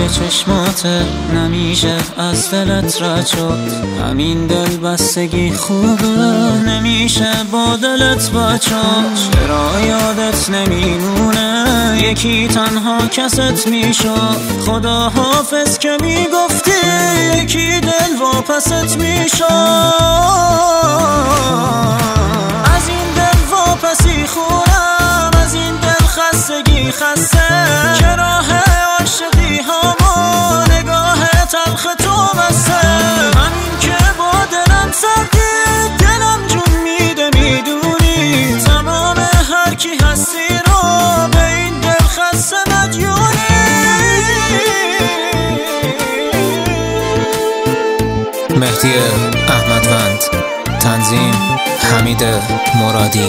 به چشماته نمیشه از دلت رد شد. همین دل بستگی خوبه نمیشه با دلت بچاد. چرا یادت نمیمونه یکی تنها کست میشد. خدا حافظ که میگفتی یکی دل واپست میشد. از این دل واپسی خورم، از این دل خستگی خسته که راه عاشقی همو نگاه تلخ تو بسته. همین که با دلم سردی دلم جون میده میدونی. تمام هر کی هستی رو به این دل خسته مدیونی. مهدی احمدوند، تنظیم حمید مرادی.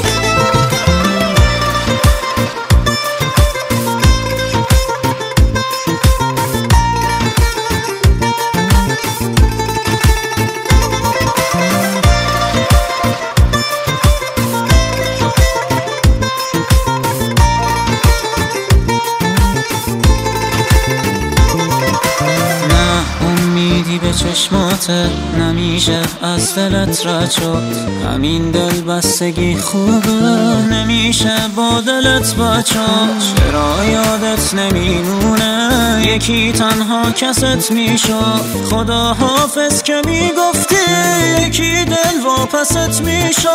به چشماته نمیشه از دلت رد شد. همین دل بستگی خوبه نمیشه با دلت بچاد. چرا یادت نمیمونه یکی تنها کست میشد. خدا حافظ که میگفتی یکی دل واپست میشد.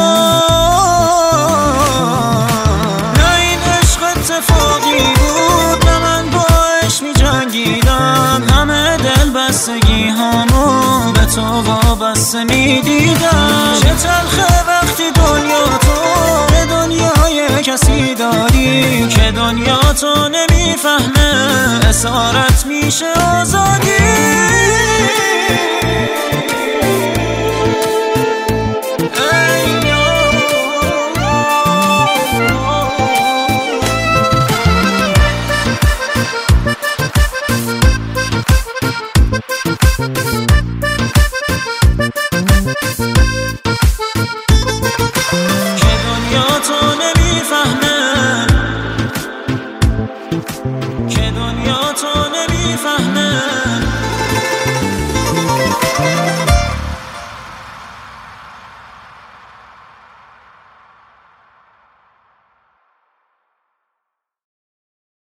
نه این عشق اتفاقی بود، نه من با عشق میجنگیدم. همه دل بستگی همو به تو وابسته میدیدم. چه تلخه وقتی دنیا تو به دنیای کسی داری که دنیا تو نمیفهمه اسارت میشه آزادی. که دنیا تو نمیفهمه